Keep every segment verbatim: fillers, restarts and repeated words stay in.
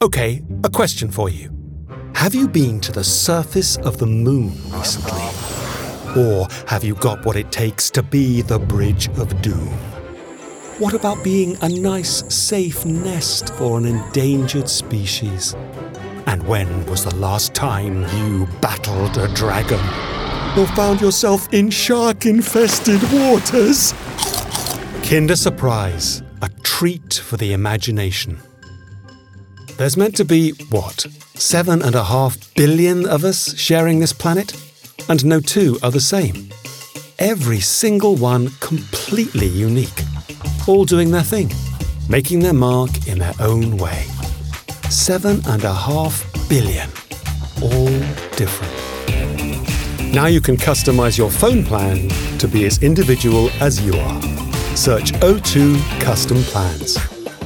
Okay, a question for you. Have you been to the surface of the moon recently? Or have you got what it takes to be the Bridge of Doom? What about being a nice, safe nest for an endangered species? And when was the last time you battled a dragon? Or found yourself in shark-infested waters? Kinder Surprise, a treat for the imagination. There's meant to be, what, seven and a half billion of us sharing this planet? And no two are the same. Every single one completely unique. All doing their thing, making their mark in their own way. Seven and a half billion. All different. Now you can customize your phone plan to be as individual as you are. Search O two Custom Plans.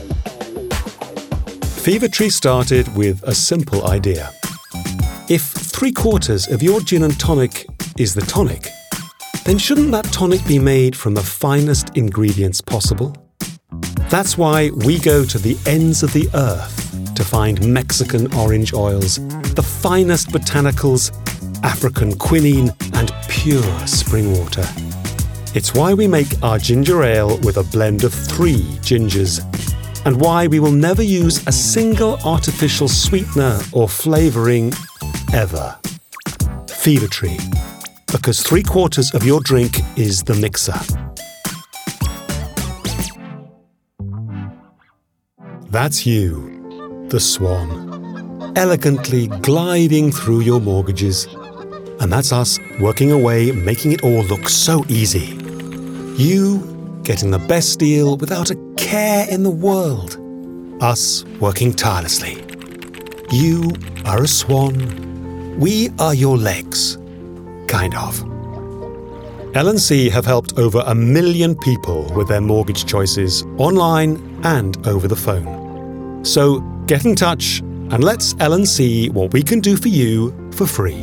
Fever-Tree started with a simple idea. If three quarters of your gin and tonic is the tonic, then shouldn't that tonic be made from the finest ingredients possible? That's why we go to the ends of the earth to find Mexican orange oils, the finest botanicals, African quinine, and pure spring water. It's why we make our ginger ale with a blend of three gingers, and why we will never use a single artificial sweetener or flavouring ever. Fever-Tree, because three quarters of your drink is the mixer. That's you, the swan, elegantly gliding through your mortgages. And that's us working away, making it all look so easy. You getting the best deal without a care in the world. Us working tirelessly. You are a swan. We are your legs. Kind of. L and C have helped over a million people with their mortgage choices online and over the phone. So get in touch and let's L and C what we can do for you for free.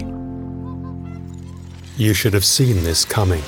You should have seen this coming.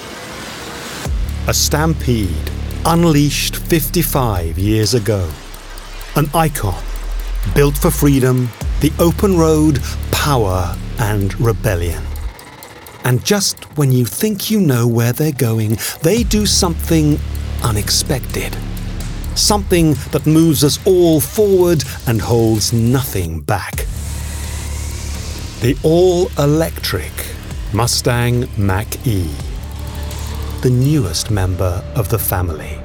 A stampede unleashed fifty-five years ago. An icon built for freedom, the open road, power, and rebellion. And just when you think you know where they're going, they do something unexpected. Something that moves us all forward and holds nothing back. The all-electric Mustang Mach-E. The newest member of the family.